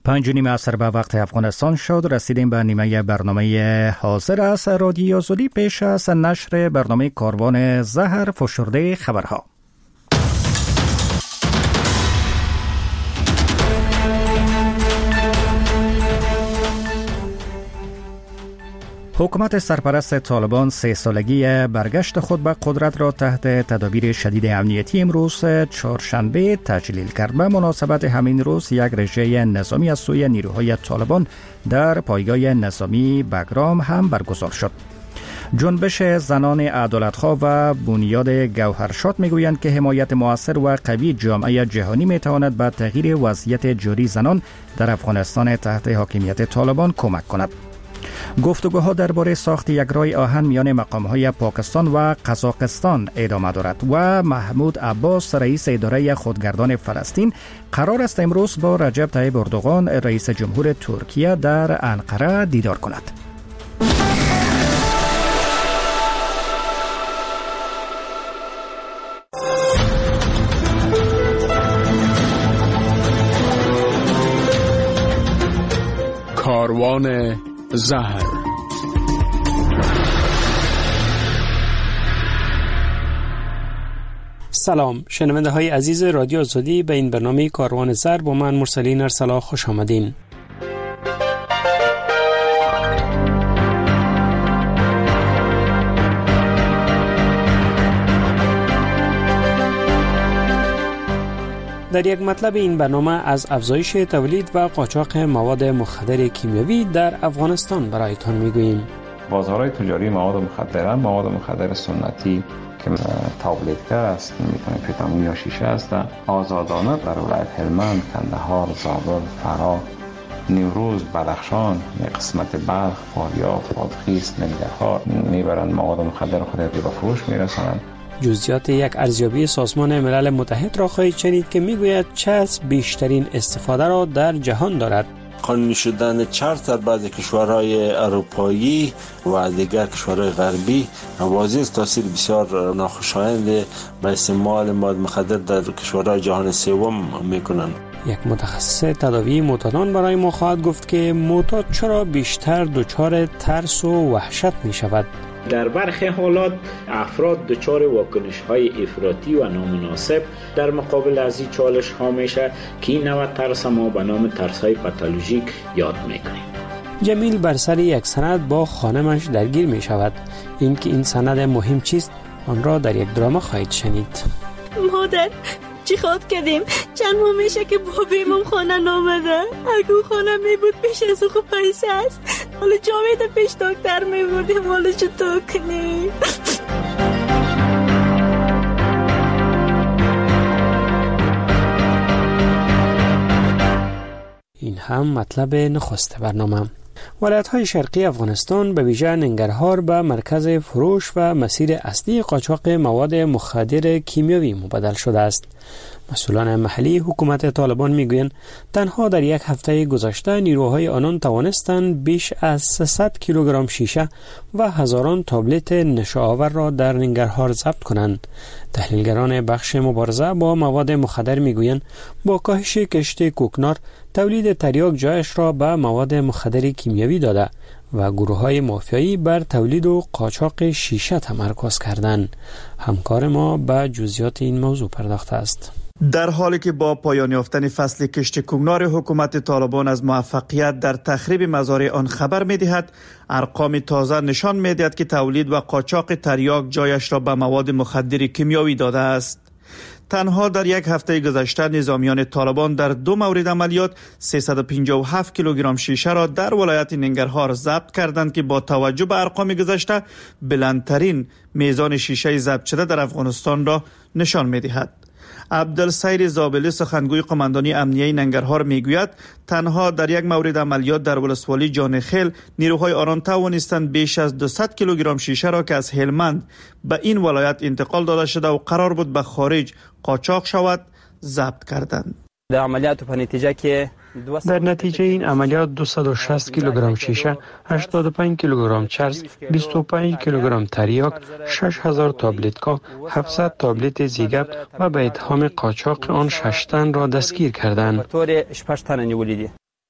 5:30 عصر به وقت افغانستان شد. رسیدیم به نیمه برنامه حاضر است رادیو زودی. پیش از نشر برنامه کاروان زهر فشرده خبرها. حکومت سرپرست طالبان 3 سالگی برگشت خود به قدرت را تحت تدابیر شدید امنیتی امروز چهارشنبه تجلیل کرد. به مناسبت همین روز یک رژه نظامی از سوی نیروهای طالبان در پایگاه نظامی بگرام هم برگزار شد. جنبش زنان عدالت‌خواه و بنیاد گوهرشاد میگویند که حمایت مؤثر و قوی جامعه جهانی میتواند به تغییر وضعیت جاری زنان در افغانستان تحت حاکمیت طالبان کمک کند. گفتگوها درباره ساخت یک راه آهن میان مقام‌های پاکستان و قزاقستان ادامه دارد و محمود عباس رئیس اداره خودگردان فلسطین قرار است امروز با رجب طیب اردوغان رئیس جمهور ترکیه در انقره دیدار کند. کاروان زهر. سلام شنونده های عزیز رادیو آزادی، به این برنامه کاروان زهر با من مرسلین ارسلا خوش آمدین. در یک مطلب این برنامه از افزایش تولید و قاچاق مواد مخدر کیمیاوی در افغانستان برایتان میگوییم. بازارهای تجاری مواد مخدر سنتی که تابلتگر است، میتونه فتامین یا شیشه است، آزادانه در ولایت هلمند، کندهار، زابل، فراه، نیمروز، بدخشان، قسمت بلخ، فاریاب، بادغیس، ننگرهار میبرند مواد مخدر خود را به فروش میرسانند. جزئیات یک ارزیابی سازمان ملل متحد را خواهید شنید که میگوید چرس بیشترین استفاده را در جهان دارد. قانونی شدن چرس در بعضی کشورهای اروپایی و دیگر کشورهای غربی واضح تاثیر بسیار ناخوشایند به استعمال مواد مخدر در کشورهای جهان سوم میکنند. یک متخصص تداوی معتادان برای ما خواهد گفت که معتاد چرا بیشتر دچار ترس و وحشت می شود. در برخی حالات افراد دچار واکنش‌های افراطی و نامناسب در مقابل از این چالش‌ها میشه که این نوع ترس ما به نام ترس‌های پاتولوژیک یاد میکنیم. جمیل بر سر یک سند با خانمش درگیر می شود. این سند مهم چیست آن را در یک دراما خواهید شنید. مادر چی خواب کردیم؟ چند ماه میشه که بابیمم خانه نامده. اگه خانه می بود پیش از او پیسه است، حالا جاوید پیش دکتر می بردیم، حالا چطور کنیم؟ این هم مطلب نخست برنامه. ولایت‌های شرقی افغانستان به ویژه ننگرهار به مرکز فروش و مسیر اصلی قاچاق مواد مخدر کیمیاوی مبدل شده است. مسئولان محلی حکومت طالبان میگویند تنها در یک هفته گذشته نیروهای آنان توانستند بیش از 300 کیلوگرم شیشه و هزاران تابلت نشه‌آور را در ننگرهار ضبط کنند. تحلیلگران بخش مبارزه با مواد مخدر میگویند با کاهش کشت کوکنار تولید تریاک جایش را به مواد مخدر کیمیاوی داده و گروه‌های مافیایی بر تولید و قاچاق شیشه تمرکز کردند. همکار ما به جزئیات این موضوع پرداخته است. در حالی که با پایان یافتن فصل کشت کوکنار حکومت طالبان از موفقیت در تخریب مزارع آن خبر می‌دهد، ارقام تازه نشان می‌دهد که تولید و قاچاق تریاک جایش را به مواد مخدر کیمیاوی داده است. تنها در یک هفته گذشته نظامیان طالبان در 2 مورد عملیات 357 کیلوگرم شیشه را در ولایت ننگرهار ضبط کردند که با توجه به ارقام گذشته بلندترین میزان شیشه ضبط شده در افغانستان را نشان می‌دهد. عبدالسیر زابلی سخنگوی قماندانی امنیه ننگرهار میگوید تنها در یک مورد عملیات در ولسوالی جانخیل نیروهای آنان توانستند بیش از 200 کیلوگرم شیشه را که از هلمند به این ولایت انتقال داده شده و قرار بود به خارج قاچاق شود ضبط کردند. در نتیجه این عملیات 260 کیلوگرم شیشه، 85 کیلوگرم چرس، 25 کیلوگرم تریاک، 6000 تابلتکا، 700 تابلت زیگب و به اتهام قاچاق آن 6 تن را دستگیر کردند.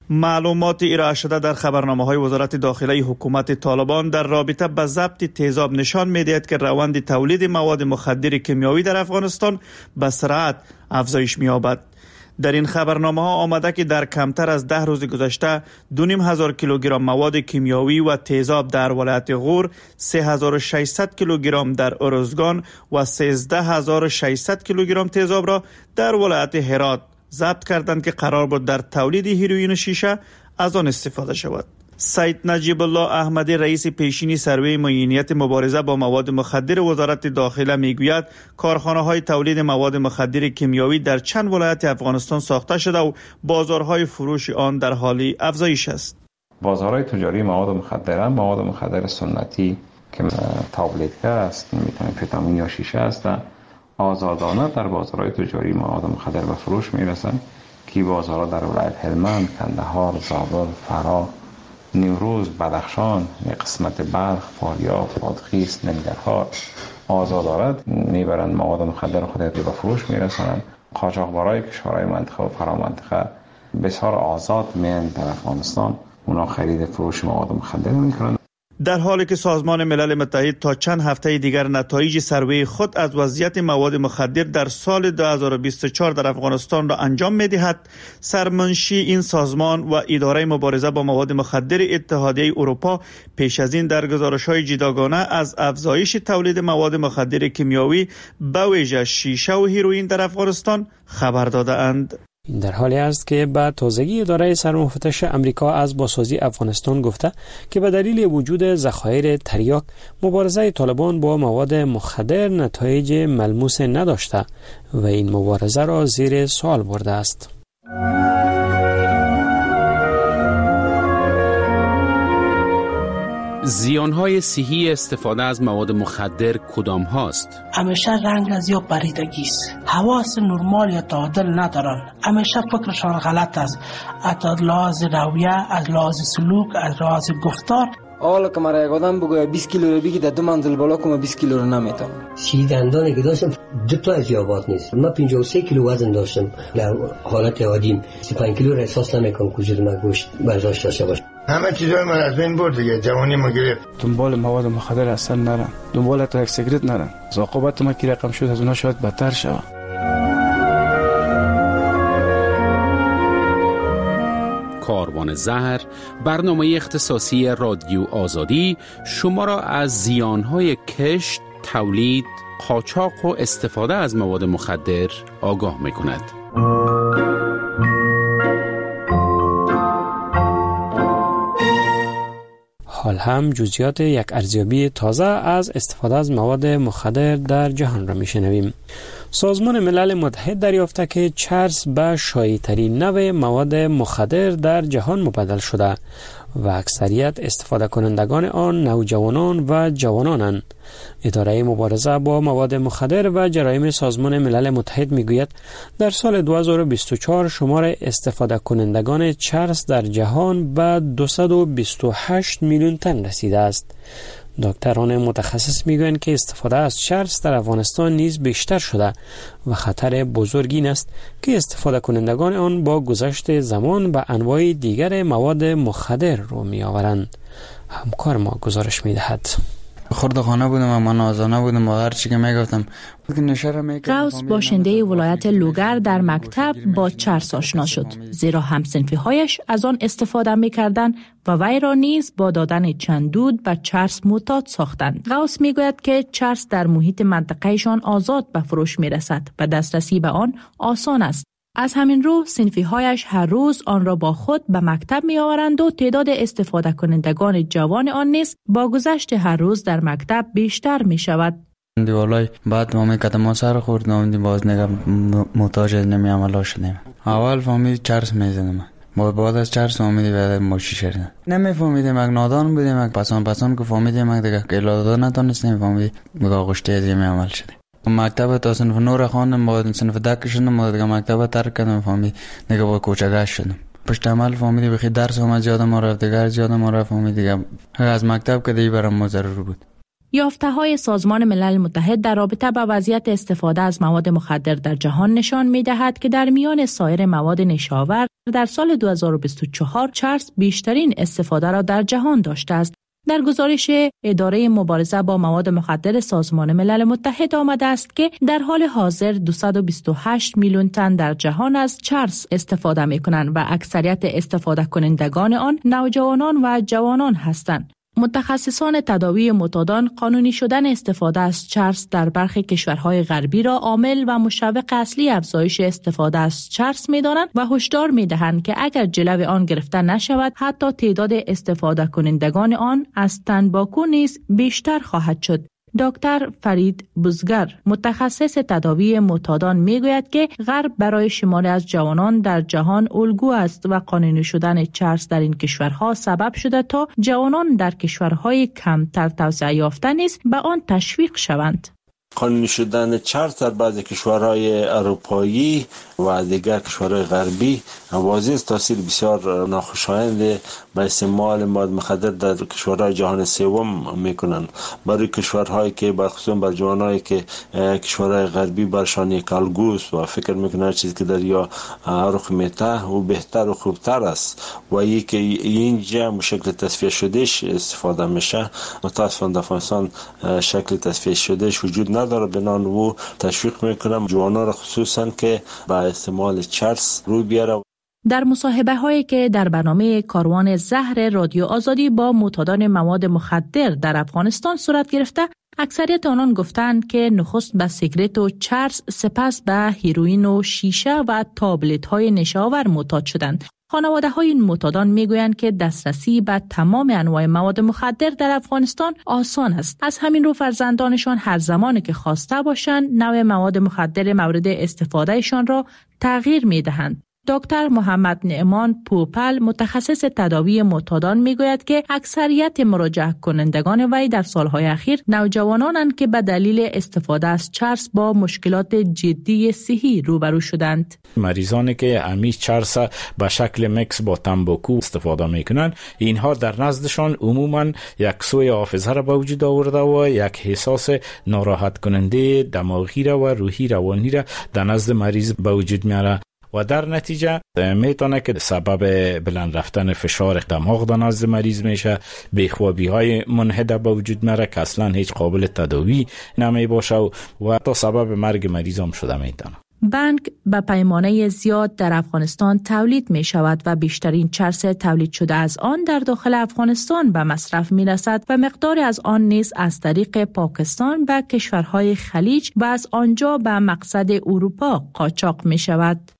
معلومات ارائه شده در خبرنامه‌های وزارت داخلی حکومت طالبان در رابطه با ضبط تیزاب نشان می‌دهد که روند تولید مواد مخدر کیمیایی در افغانستان به سرعت افزایش می‌یابد. در این خبرنامه‌ها آمده که در کمتر از 10 روز گذشته 2,500 کیلوگرم مواد کیمیایی و تیزاب در ولایت غور، 3,600 کیلوگرم در ارزگان و 13,600 کیلوگرم تیزاب را در ولایت هرات ضبط کردند که قرار بود در تولید هیروئین و شیشه از آن استفاده شود. سید نجیب الله احمدی رئیس پیشین سروی معینیت مبارزه با مواد مخدر وزارت داخله میگوید کارخانه‌های تولید مواد مخدر کیمیایی در چند ولایت افغانستان ساخته شده و بازارهای فروش آن در حال افزایش است. بازارهای تجاری مواد مخدر سنتی که تابلتکه است، میتونه فتامین یا شیشه است، آزادانه در بازارهای تجاری مواد مخدر به فروش میرسند که بازارها در ولایت هلمند، کندهار، زابل، فرا، نیمروز، بدخشان، قسمت بلخ، فاریاب، بادغیس، ننگرهار آزادانه میبرند مواد مخدر خود به فروش میرسند. قاچاقبرای کشورهای منطقه و فرامنطقه بسیار آزاد میان در افغانستان اونا خرید فروش مواد مخدر میکنند. در حالی که سازمان ملل متحد تا چند هفته دیگر نتایج سروی خود از وضعیت مواد مخدر در سال 2024 در افغانستان را انجام می‌دهد، سرمنشی این سازمان و اداره مبارزه با مواد مخدر اتحادیه اروپا پیش از این در گزارش‌های جداگانه از افزایش تولید مواد مخدر کیمیایی به ویژه شیشه و هیروئین در افغانستان خبر داده‌اند. این در حالی است که بعد تازگی اداره سرمفتش امریکا از بازسازی افغانستان گفته که به دلیل وجود ذخایر تریاک مبارزه طالبان با مواد مخدر نتایج ملموس نداشته و این مبارزه را زیر سوال برده است. زیانهای صحی استفاده از مواد مخدر کدام هاست؟ همیشه رنگ از یا پریدگی است. حواس نرمال یا تعادل ندارن. همیشه فکرشان غلط است. از لحاظ رویه، از لحاظ سلوک، از لحاظ گفتار. حالا که مرا یک آدم بگوید 20 کیلو رو بگی در 2 منزل بالا کنم 20 کیلو رو نمیتونم. 30 دندانی که داشتم 2 تا از یابات نیست. من 53 کیلو وزن داشتم. در حالت عادیم 35 کیلو را احساس نمیکنم که وجود من گوشت برداشت داشته باشه. همه چیزای من از بین برد دیگه، جوانی ما گرفت. دنبال مواد مخدر اصلا نرم، دنبال تا یک سیگرت نرم. عاقبت ما کی رقم شد از اونها شاید بدتر شود. کاروان زهر، برنامه اختصاصی رادیو آزادی شما را از زیانهای کشت، تولید، قاچاق و استفاده از مواد مخدر آگاه می‌کند. حال هم جزئیات یک ارزیابی تازه از استفاده از مواد مخدر در جهان را میشنویم. سازمان ملل متحد دریافته که چرس به شایع‌ترین نوع مواد مخدر در جهان مبدل شده و اکثریت استفاده کنندگان آن نوجوانان و جوانانند. اداره مبارزه با مواد مخدر و جرایم سازمان ملل متحد میگوید در سال 2024 شمار استفاده کنندگان چرس در جهان به 228 میلیون تن رسیده است. دکتران متخصص میگویند که استفاده از چرس در افغانستان نیز بیشتر شده و خطر بزرگی این است که استفاده کنندگان آن با گذشت زمان به انواع دیگر مواد مخدر رو می آورند. همکار ما گزارش می دهد. خورد خانه بودم و من آزانه بودم و هر چی که میگفتم. قوس باشنده ولایت لوگر در مکتب با چرس آشنا شد، زیرا همصنفی هایش از آن استفاده می‌کردند و وی را نیز با دادن چند دود به چرس معتاد ساختند. قوس میگوید که چرس در محیط منطقه‌شان آزاد به فروش می‌رسد و دسترسی به آن آسان است. از همین رو صنفی هایش هر روز آن را با خود به مکتب می آورند و تعداد استفاده کنندگان جوان آن نیز با گذشت هر روز در مکتب بیشتر می شود. دیوالای بعد ما کدام سر خورد نمیدیم باز نگم محتاج نمی عملا شدیم. اول فهمید چرس میزنم. بعد از چرس فهمیدیم بعد ماشی شدیم. نمیفهمیدیم اگه نادان بودیم اگه پسان که فهمیدیم اگه دیگه کلادا نتونستیم فهمیدیم بگاه قشته از می عمل شدیم. مکتب تا صنف نور خواندم بعد صنف دک شدم بعد دیگه مکتب ترک کردم فهمید دیگه با کوچگاه شدم. پشت عمل فهمیدی بخی درس اومد زیاده ما رفت دیگر زیاده ما رفت فهمید دیگه از مکتب که دیگه برام ضرور بود. یافته‌های سازمان ملل متحد در رابطه با وضعیت استفاده از مواد مخدر در جهان نشان می‌دهد که در میان سایر مواد نشاور در سال 2024 چرس بیشترین استفاده را در جهان داشته است. در گزارش اداره مبارزه با مواد مخدر سازمان ملل متحد آمده است که در حال حاضر 228 میلیون تن در جهان از چرس استفاده می‌کنند و اکثریت استفاده کنندگان آن نوجوانان و جوانان هستند. متخصصان تداوی معتادان قانونی شدن استفاده از چرس در برخی کشورهای غربی را عامل و مشوق اصلی افزایش استفاده از چرس می‌دانند و هشدار می‌دهند که اگر جلو آن گرفته نشود حتی تعداد استفاده کنندگان آن از تنباکو نیز بیشتر خواهد شد. دکتر فرید بزگر متخصص تداوی معتادان میگوید که غرب برای شماری از جوانان در جهان الگو است و قانونی شدن چرس در این کشورها سبب شده تا جوانان در کشورهای کمتر توسعه یافته نیز به آن تشویق شوند. قانونی شدن چرس در بعضی کشورهای اروپایی و دیگر کشورهای غربی واضح است تاثیر بسیار ناخوشایند به استعمال مواد مخدر در کشورهای جهان سوم میکنند. برای کشورهایی که بخصوص بر جوانایی که کشورهای غربی برشان یک الگوست و فکر میکنند چیزی که در یا رخ میته و بهتر و خوبتر است و یک اینجا شکل تصفیه شدهش استفاده میشه. متاسفانه در افغانستان شکل تصفیه شدهش وجود نداره، بنان و تشویق میکنم جوانان را خصوصا که با استعمال چرس روی بیاره. در مصاحبه هایی که در برنامه کاروان زهر رادیو آزادی با معتادان مواد مخدر در افغانستان صورت گرفته، اکثریت آنان گفتند که نخست به سیگرت و چرس، سپس به هیروئین و شیشه و تابلت های نشاور معتاد شدند. خانواده های این معتادان میگویند که دسترسی به تمام انواع مواد مخدر در افغانستان آسان است. از همین رو فرزندانشان هر زمانی که خواسته باشند نوع مواد مخدر مورد استفادهشان را تغییر میدهند. دکتر محمد نعمان پوپل متخصص تداوی معتادان میگوید که اکثریت مراجعه کنندگان وی در سالهای اخیر نوجوانانند که به دلیل استفاده از چرس با مشکلات جدی صحی روبرو شدند. مریضانی که همیشه چرس به شکل میکس با تنباکو استفاده میکنند، اینها در نزدشان عموما یک سوء حافظه را به وجود آورده و یک احساس ناراحت کننده دماغی را و روحی روانی را در نزد مریض به وجود میاره و در نتیجه میتونه که سبب بلند رفتن فشار دماغ در نزد مریض میشه، بیخوابی های منحده به وجود میاره که اصلا هیچ قابل تداوی نمی باشه و تا سبب مرگ مریض هم شده میتونه. بنگ به پیمانه زیاد در افغانستان تولید می شود و بیشترین چرس تولید شده از آن در داخل افغانستان به مصرف می رسد و مقداری از آن نیز از طریق پاکستان به کشورهای خلیج و از آنجا به مقصد اروپا قاچاق می شود.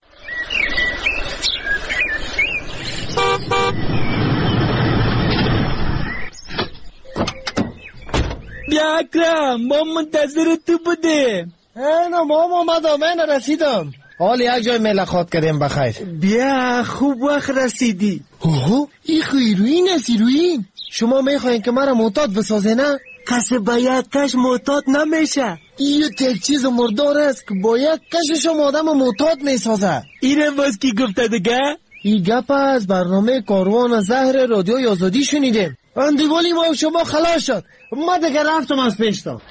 بیا اکرم، ما منتظر تو بودیم. نه مام اومدم، من رسیدم. حال یک جای ملاقات کردیم بخیر. بیا خوب وقت رسیدی. اوه این هیروئین است. هیروئین شما میخواین که مرا معتاد بسازه نه؟ کسی با یک کش معتاد نمیشه. این یک چیز مردار است که با یک کشش آدم معتاد میسازه. اینه باز کی گفته دیگه؟ این گپ از برنامه کاروان زهر رادیو آزادی شنیدیم. اندیوالی ما و شما خلاص شد. ما دیگه رفتم از پیشتم.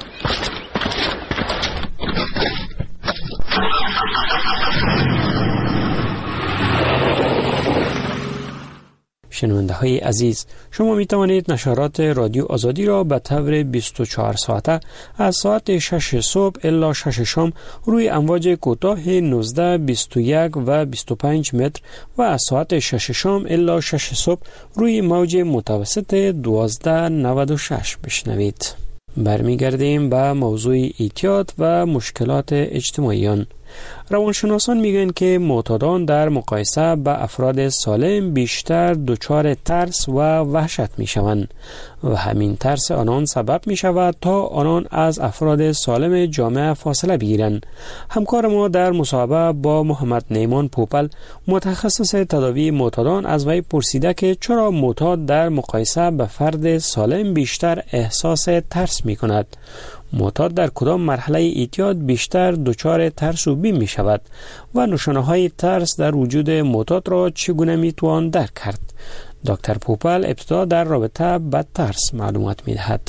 شنونده های عزیز، شما می توانید نشرات رادیو آزادی را به طور 24 ساعته از ساعت 6 صبح الی 6 شام روی امواج کوتاه 19, 21 و 25 متر و از ساعت 6 شام الی 6 صبح روی موج متوسط 1296 بشنوید. برمیگردیم به موضوع اعتیاد و مشکلات اجتماعیان. روانشناسان میگن که معتادان در مقایسه با افراد سالم بیشتر دچار ترس و وحشت میشوند و همین ترس آنان سبب می شود تا آنان از افراد سالم جامعه فاصله بگیرند. همکار ما در مصاحبه با محمد نعمان پوپل متخصص تداوی معتادان از وی پرسیده که چرا معتاد در مقایسه به فرد سالم بیشتر احساس ترس می کند. معتاد در کدام مرحله اعتیاد بیشتر دچار ترس و بیم می شود و نشانه های ترس در وجود معتاد را چگونه می توان درک کرد؟ دکتر پوپل ابتدا در رابطه با ترس معلومات می دهد.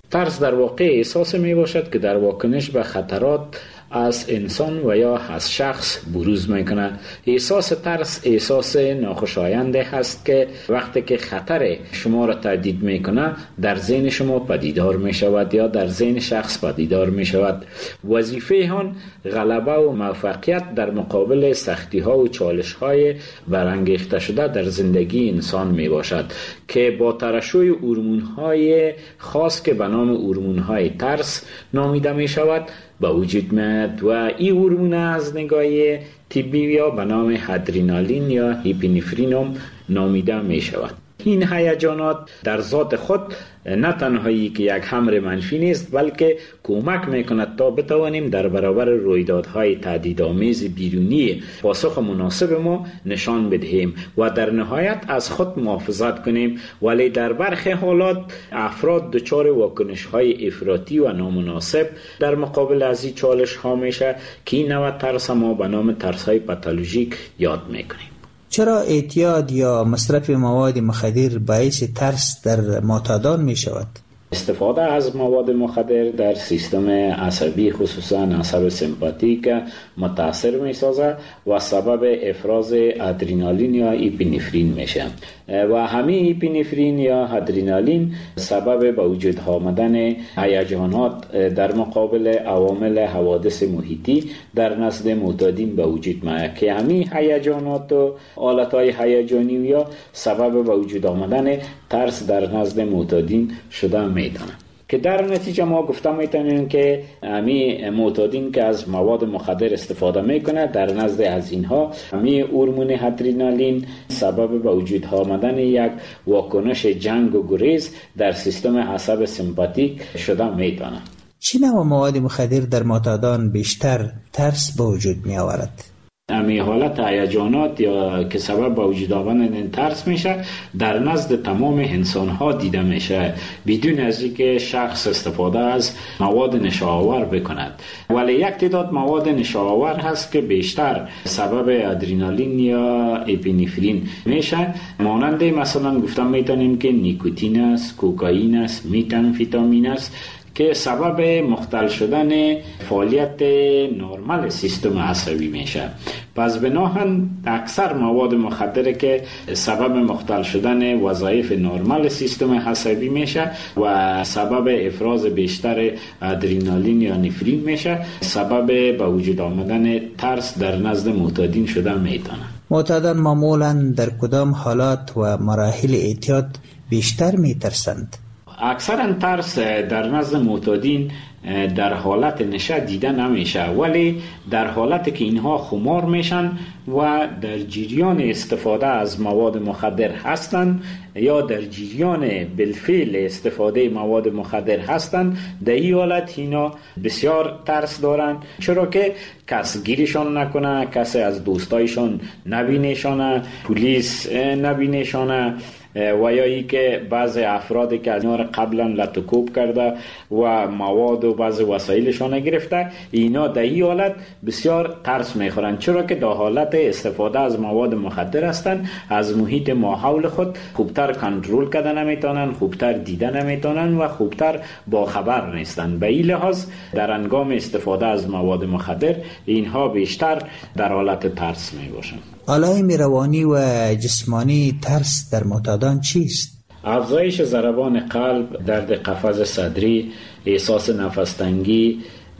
ترس در واقع احساس می باشد که در واکنش به خطرات از انسان و یا از شخص بروز میکنه. احساس ترس احساس ناخوشاینده هست که وقتی که خطر شما را تهدید میکنه در ذهن شما پدیدار میشود یا در ذهن شخص پدیدار میشود. وظیفه آن غلبه و موفقیت در مقابل سختی ها و چالش های برانگیخته شده در زندگی انسان می باشد که با ترشح هورمون های خاص که به نام هورمون های ترس نامیده می شود به وجود میاد و این هورمون از نگاه طبی یا به نام ادرنالین یا اپینفرین نامیده می شود. این هیجانات در ذات خود نه تنهایی که یک امر منفی نیست بلکه کمک میکند تا بتوانیم در برابر رویدادهای تهدیدآمیز بیرونی پاسخ مناسب ما نشان بدهیم و در نهایت از خود محافظت کنیم. ولی در برخی حالات افراد دچار واکنش‌های افراطی و نامناسب در مقابل از این چالش‌ها میشه که این نوع ترس ما به نام ترس‌های پاتولوژیک یاد میکنیم. چرا اعتیاد یا مصرف مواد مخدر باعث ترس در معتادان می شود؟ استفاده از مواد مخدر در سیستم عصبی خصوصا عصب سمپاتیک متاثر می سازه و سبب افراز ادرنالین یا اپینفرین میشه و همین اپینفرین یا ادرنالین سبب به وجود آمدن هیجانات در مقابل عوامل حوادث محیطی در نزد معتادین به وجود میاد که همین هیجانات و حالتهای هیجانی یا سبب به وجود آمدن ترس در نزد معتادین شده میتونه که در نتیجه ما گفتم میتونیم که همین معتادین که از مواد مخدر استفاده میکنه در نزد از اینها همین هورمون ادرنالین سبب به وجود آمدن یک واکنش جنگ و گریز در سیستم عصب سمپاتیک شده میتونه. چه نوع مواد مخدر در معتادان بیشتر ترس به وجود می آورد؟ همین حالت هیجانات یا که سبب به وجود آمدن ترس میشه در نزد تمام انسان ها دیده میشه بدون از اینکه شخص استفاده از مواد نشاآور بکند. ولی یک تعداد مواد نشاآور هست که بیشتر سبب ادرنالین یا اپینفرین میشه، مانند مثلا گفتم میتونیم که نیکوتین است، کوکائین است، متامفتامین است که سبب مختل شدن فعالیت نرمال سیستم عصبی میشه. پس بناهن اکثر مواد مخدر که سبب مختل شدن وظایف نرمال سیستم عصبی میشه و سبب افراز بیشتر ادرنالین یا نفرین میشه، سبب به وجود آمدن ترس در نزد معتادین شده میتونه. معتادان معمولا در کدام حالات و مراحل اعتیاد بیشتر میترسند؟ اکثرا ترس در نزد معتادین در حالت نشه دیده نمیشه، ولی در حالت که اینها خمار میشن و در جریان استفاده از مواد مخدر هستند یا در جریان بالفعل استفاده مواد مخدر هستند، در این حالت اینا بسیار ترس دارن، چرا که کس گیرشان نکنه، کسی از دوستایشان نبینشانه، پلیس نبینشانه و یا ای که بعض افرادی که از اینا قبلا لطکوب کرده و مواد و بعض وسایلشان گرفته، اینا در این حالت بسیار ترس میخورن، چرا که در حالت استفاده از مواد مخدر هستند، از محیط ماحول خود خوبتر کنترل کرده نمیتونن، خوبتر دیده نمیتونن و خوبتر با خبر نیستن. به این لحاظ در هنگام استفاده از مواد مخدر اینها بیشتر در حالت ترس میباشن. علائم روانی و جسمانی ترس در معتادان چیست؟ افزایش ضربان قلب، درد قفس صدری، احساس نفس تنگی،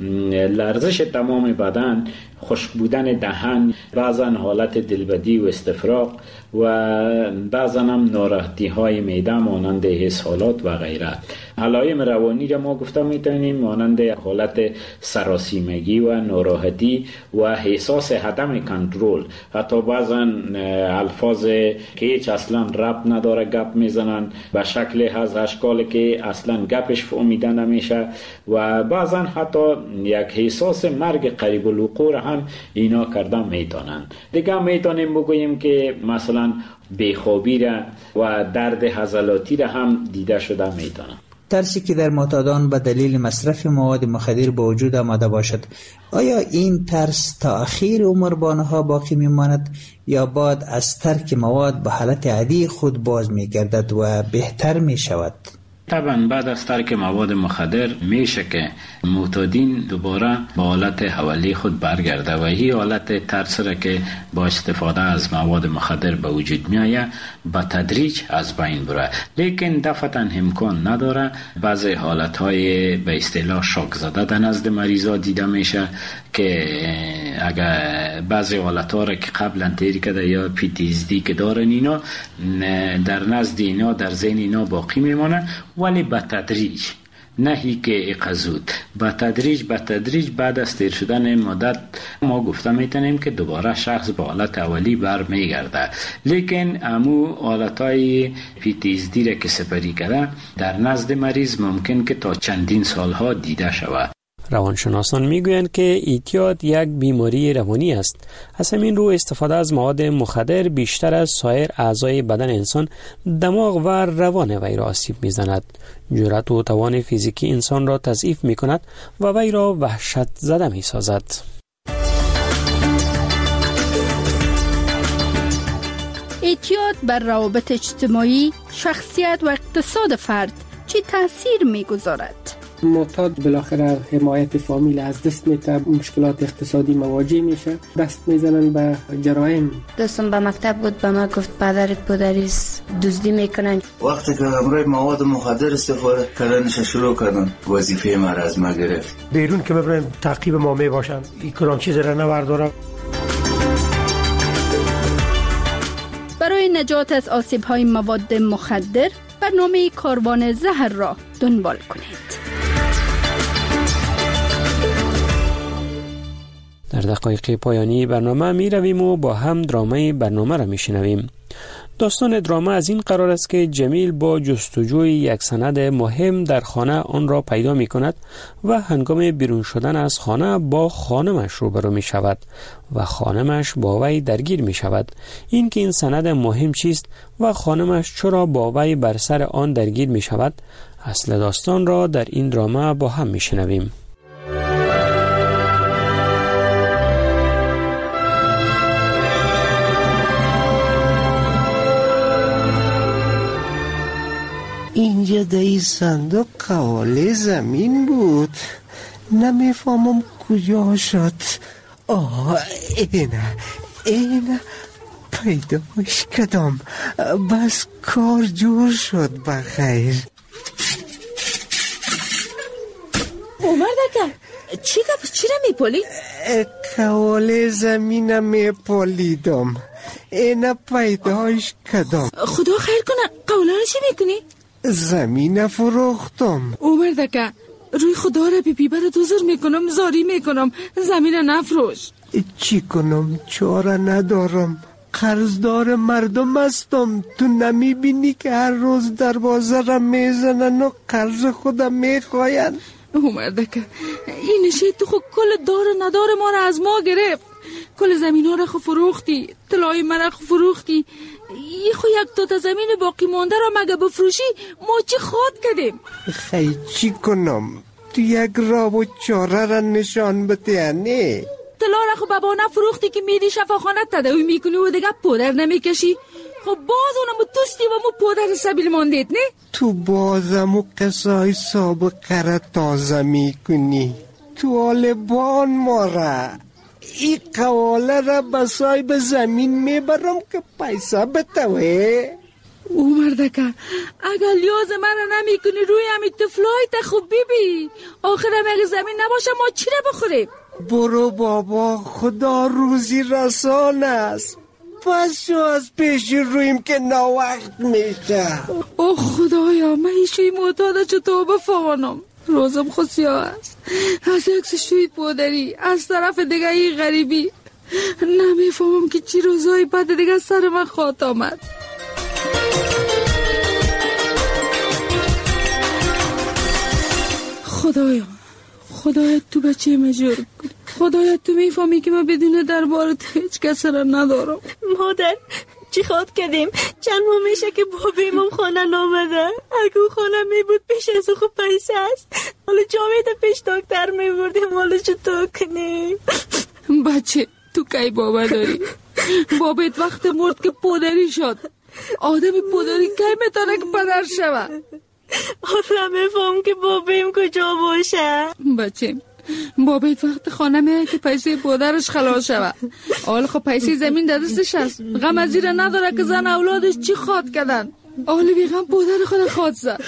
لرزش تمام بدن، خشک بودن دهن، بعضا حالت دلبدی و استفراغ و بعضا هم ناراحتی های معده مانند اسهالات و غیره. علائم روانی را ما گفتم میتونیم مانند حالت سراسیمگی و ناراحتی و احساس عدم کنترل، حتی بعضا الفاظ که هیچ اصلا ربط نداره گپ میزنن به شکل از اشکال که اصلا گپش فهمیده نمیشه و بعضا حتی یک احساس مرگ قریب الوقوع هم اینا کردن میتونن. دیگه میتونیم بگوییم که مثلا بیخوابی را و درد عضلاتی را هم دیده شده میتونن. ترسی که در معتادان به دلیل مصرف مواد مخدر به وجود آمده باشد، آیا این ترس تا اخیر عمر با آنها باقی میماند یا بعد از ترک مواد به حالت عادی خود باز میگردد و بهتر میشود؟ طبعا بعد از ترک مواد مخدر میشه که معتادین دوباره با حالت اولی خود برگرده و این حالت ترس را که با استفاده از مواد مخدر به وجود میآید به تدریج از بین بره، لیکن دفعتا امکان نداره. بعضی حالتهای به اصطلاح شوک زده در نزد مریضا دیده میشه که اگر بعضی حالتها را که قبلا تیر کرده یا PTSD که دارن اینا در نزد اینا در ذهن اینا باقی میمانه، ولی به تدریج، نه که اقزود، به تدریج بعد از تیر شدن مدت ما گفته میتونیم که دوباره شخص به حالت اولی برمیگرده. لیکن امو حالتهای PTSD را که سپری کرده در نزد مریض ممکن که تا چندین سالها دیده شود. روانشناسان میگویند که اعتیاد یک بیماری روانی است. از همین رو استفاده از مواد مخدر بیشتر از سایر اعضای بدن انسان دماغ و روان وی را آسیب میزند. جرأت و توان فیزیکی انسان را تضعیف میکند و وی را وحشت زده میسازد. اعتیاد بر روابط اجتماعی، شخصیت و اقتصاد فرد چه تأثیر میگذارد؟ معتاد بالاخره حمایت فامیل از دست میده، مشکلات اقتصادی مواجه میشه، دست میزنن به جرایم. دوستم به مکتب بود، به من گفت پدری دزدی میکنن. وقتی که امروز مواد مخدر استفاده کردنش شروع کردن، وظیفه ما را از ما گرفت. بیرون که ببرن تعقیب ما میباشن، این کلام چیز را نوردارم. برای نجات از آسیب‌های مواد مخدر برنامه کاروان زهر را دنبال کنید. در دقایق پایانی برنامه می رویم و با هم درامه برنامه را می شنویم. داستان درامه از این قرار است که جمیل با جستجوی یک سند مهم در خانه آن را پیدا می کند و هنگام بیرون شدن از خانه با خانمش روبرو می شود و خانمش با وی درگیر می شود. این که این سند مهم چیست و خانمش چرا با وی بر سر آن درگیر می شود، اصل داستان را در این درامه با هم می شنویم. اینجا در این صندوق قواله زمین بود، نمیفهمم کجا شد. اینه پیداش کردم، بس کار جور شد بخیر. عمر دکم چی را میپولی؟ قواله زمین میپولیدم، اینه پیداش کردم. خدا خیر کنه. قواله را چی میکنی؟ زمین فروختم. عمر دکه روی خدا را بی بر دوزر میکنم، زاری میکنم، زمین نفروش. چی کنم؟ چاره ندارم، قرضدار مردم هستم. تو نمیبینی که هر روز دروازه را میزنن و قرض خودم میخواین؟ عمر دکه این شید تو خود کل دار ندار ما را از ما گرفت. کل زمین ها را خو فروختی، طلای من را خو فروختی. یه خو یک تا زمین باقی مانده را مگه بفروشی ما چی خواد کردیم؟ خیلی چی کنم؟ تو یک راه و چاره را نشان بده. نه طلا را خو بابا نفروختی که میری شفاخانه تداوی میکنی و دیگه پودر نمیکشی. خب باز اونمو توستی و مو پودر سبیل ماندید. نه تو بازمو قصای سابقه را تازه میکنی. تو آلبان ماره ای قواله را بسای به زمین میبرم که پیسه بتوه. عمر دکه اگر لیاز من را نمی کنی روی همی تفلای تا خوب بیبی، آخرم اگه زمین نباشه ما چی را بخوریم؟ برو بابا، خدا روزی رسان است. پس شو از پیش رویم که ناوقت میشه. او خدایا من ایشوی معتاده چطور بفهمم؟ روزم خوصیا است، از یکس شوی پودری، از طرف دیگه ای غریبی. نمیفهمم که چی روزای بعد دیگه سر من خواهد آمد. خدایا تو بچه مجور کن. خدایا تو میفهمی که من بدون دربار تو هیچ کس را ندارم. مادر چی خواد کردیم؟ چند ماه میشه که بابیمم خانه نامده. اگه او خانه میبود پیش از او خوب پیسه است، حالا جاوید پیش دکتر میبردیم. حالا چطور کنیم؟ بچه تو کی باور داری؟ بابت وقت مرد که پدری شد. آدم پدری کی میتونه که پدر شود؟ حالا میفهم که بابیم کجا باشه. بچه بابیت وقت خانه میه که پیسه پدرش خلاص شوه. حالا خب پیسه زمین در دستش هست، غم از زیر نداره که زن اولادش چی خواد کردن. حالا بیغم پدر خود خواد زد.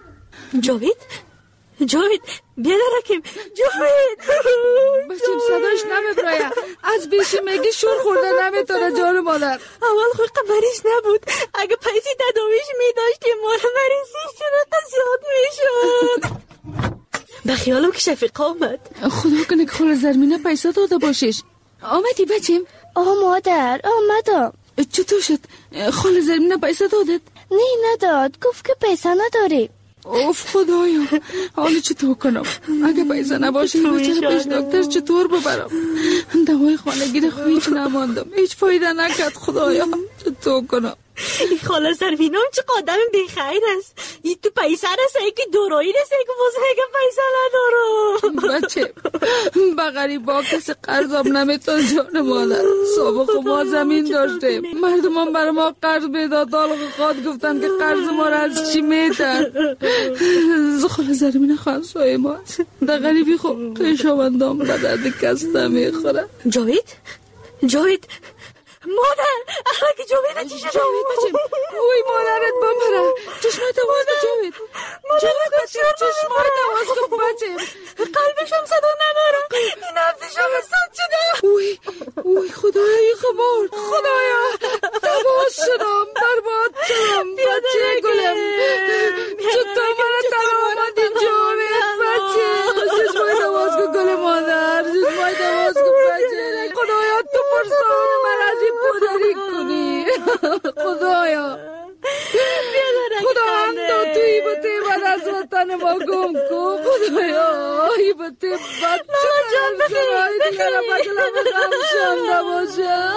جاوید بیا درکیم. جاوید بچیم صداش نمیبرایه، از بیشی میگی شور خورده نمیتونه جان مادر. اول خود مریض نبود، اگه پیسه تداویش میداشتیم مال مریضیش چرا زیاد میشد. به خیالم که شفیقه آمد. خدا کنه که خاله زرمینه پیسه داده باشیش. آمدی بچیم؟ مادر آمدم. چطور شد؟ خاله زرمینه پیسه دادت؟ نه نداد، گفت که پیسه نداری. اوف خدایا، حالا چطور کنم؟ اگه پیسه نباشه بچه پیش دکتر چطور ببرم؟ دوای خانگی رو هیچ نماندم، هیچ فایده نکرد. خدایا چطور کنم؟ این خاله سروینام چه قدم بیخیر است. این تو پیسه رسه که دورایی رسه که بازه که پیسه ندارم. بچه با غریبا کسی قرضم نمیتون جان مادر. سابق ما زمین داشتیم، مردمان برای ما قرض بیداد دالق خواد گفتن که قرض ما را از چی میتن. خاله زرمین خانسای ما در غریبی خب خیشاوندام به درد کس نمیخوره. جاوید مادر اخلا که جاوید چی شد؟ جاوید بچیم اوی مادرت بمره. چشمای تواز که جاوید. جاوید بچیم چشمای تواز که بچیم. قلبشم صدا نداره، این نفسشم سد شده. اوی خدایا خبر. خدایا تواز شدم، برباد شدم. بچه گلم چطور من تنها آمدی جاوید بچه. چشمای تواز که گل مادر، چشمای تواز که بچه. خدایا تو پرسان من از این پدری کنی. خدایا خدا هم دا تو ایبته بد از وطن ما گم کن. خدایا ایبته بد جان بخیر دیگر بگلم غم شنده باشه.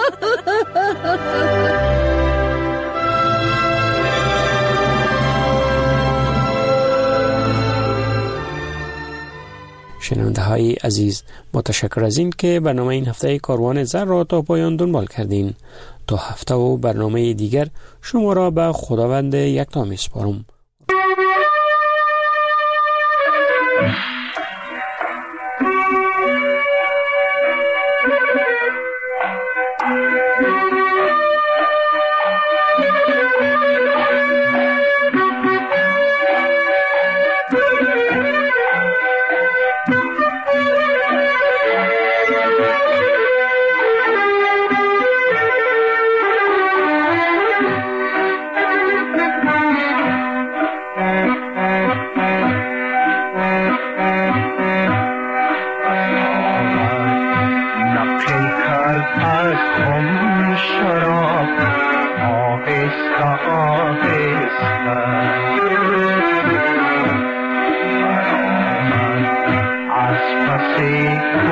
شنونده های عزیز، متشکر از این که برنامه این هفته کاروان زر را تا پایان دنبال کردین. تا هفته و برنامه دیگر شما را به خداوند یکتا میسپارم.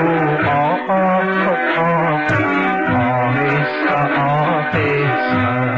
آهسته